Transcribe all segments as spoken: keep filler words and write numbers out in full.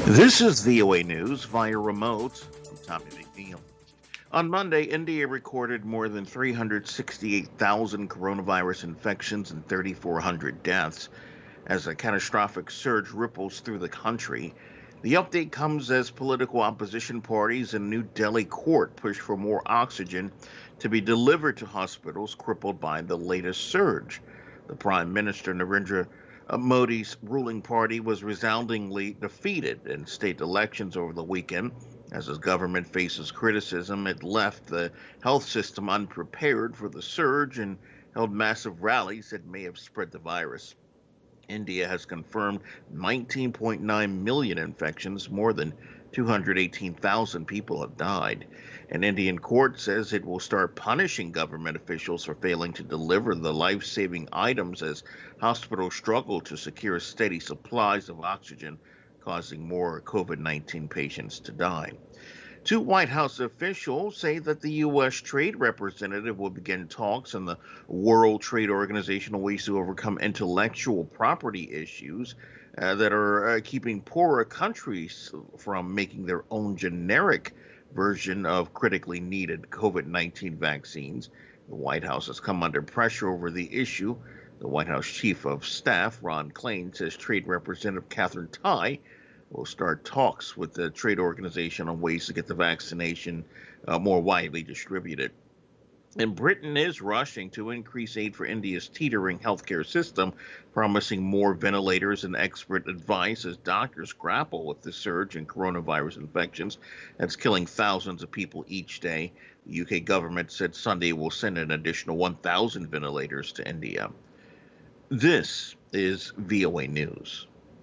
This is V O A News via remote. I'm Tommy McNeil. On Monday, India recorded more than three hundred sixty-eight thousand coronavirus infections and three thousand four hundred deaths as a catastrophic surge ripples through the country. The update comes as political opposition parties in New Delhi court push for more oxygen to be delivered to hospitals crippled by the latest surge. The Prime Minister, Narendra Modi's ruling party, was resoundingly defeated in state elections over the weekend. As his government faces criticism, it left the health system unprepared for the surge and held massive rallies that may have spread the virus. India has confirmed nineteen point nine million infections, more than two hundred eighteen thousand people have died. An Indian court says it will start punishing government officials for failing to deliver the life-saving items as hospitals struggle to secure steady supplies of oxygen, causing more COVID nineteen patients to die. Two White House officials say that the U S trade representative will begin talks in the World Trade Organization on ways to overcome intellectual property issues uh, that are uh, keeping poorer countries from making their own generic version of critically needed COVID nineteen vaccines. The White House has come under pressure over the issue. The White House Chief of Staff, Ron Klain, says Trade Representative Katherine Tai will start talks with the trade organization on ways to get the vaccination uh, more widely distributed. And Britain is rushing to increase aid for India's teetering healthcare system, promising more ventilators and expert advice as doctors grapple with the surge in coronavirus infections that's killing thousands of people each day. The U K government said Sunday will send an additional one thousand ventilators to India. This is V O A News.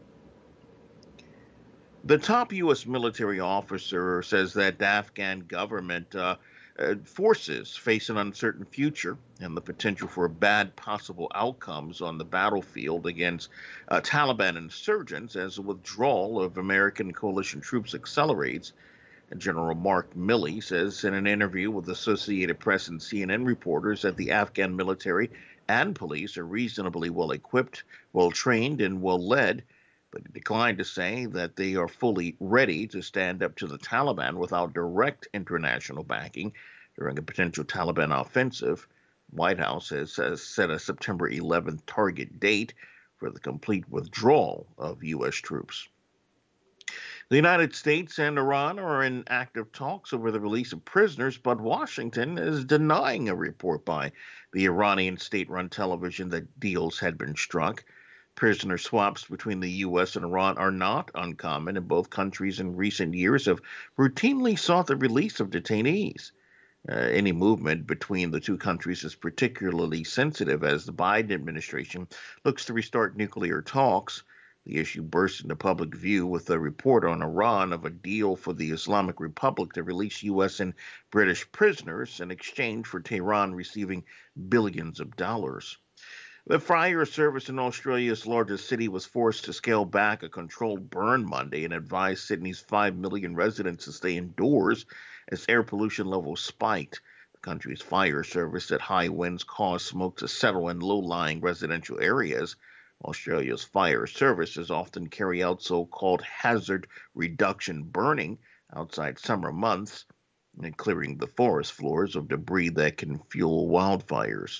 The top U S military officer says that the Afghan government uh, uh, forces face an uncertain future and the potential for bad possible outcomes on the battlefield against uh, Taliban insurgents as the withdrawal of American coalition troops accelerates. General Mark Milley says in an interview with Associated Press and C N N reporters that the Afghan military and police are reasonably well equipped, well trained, and well led, but he declined to say that they are fully ready to stand up to the Taliban without direct international backing during a potential Taliban offensive. White House has, has set a September eleventh target date for the complete withdrawal of U S troops. The United States and Iran are in active talks over the release of prisoners, but Washington is denying a report by the Iranian state-run television that deals had been struck. Prisoner swaps between the U S and Iran are not uncommon, and both countries in recent years have routinely sought the release of detainees. Uh, any movement between the two countries is particularly sensitive as the Biden administration looks to restart nuclear talks. The issue burst into public view with a report on Iran of a deal for the Islamic Republic to release U S and British prisoners in exchange for Tehran receiving billions of dollars. The fire service in Australia's largest city was forced to scale back a controlled burn Monday and advised Sydney's five million residents to stay indoors as air pollution levels spiked. The country's fire service said high winds caused smoke to settle in low-lying residential areas. Australia's fire services often carry out so-called hazard reduction burning outside summer months and clearing the forest floors of debris that can fuel wildfires.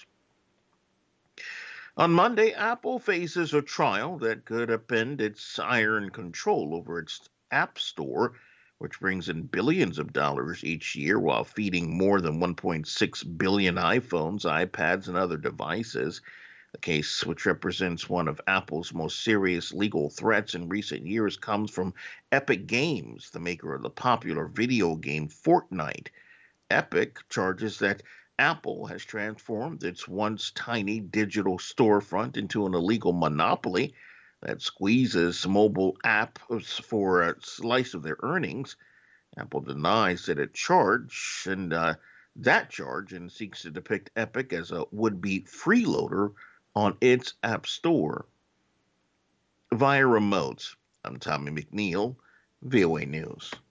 On Monday, Apple faces a trial that could upend its iron control over its App Store, which brings in billions of dollars each year while feeding more than one point six billion iPhones, iPads, and other devices. The case, which represents one of Apple's most serious legal threats in recent years, comes from Epic Games, the maker of the popular video game Fortnite. Epic charges that Apple has transformed its once tiny digital storefront into an illegal monopoly that squeezes mobile apps for a slice of their earnings. Apple denies that it charged and uh, that charge and seeks to depict Epic as a would-be freeloader on its App Store. Via remote, I'm Tommy McNeil, V O A News.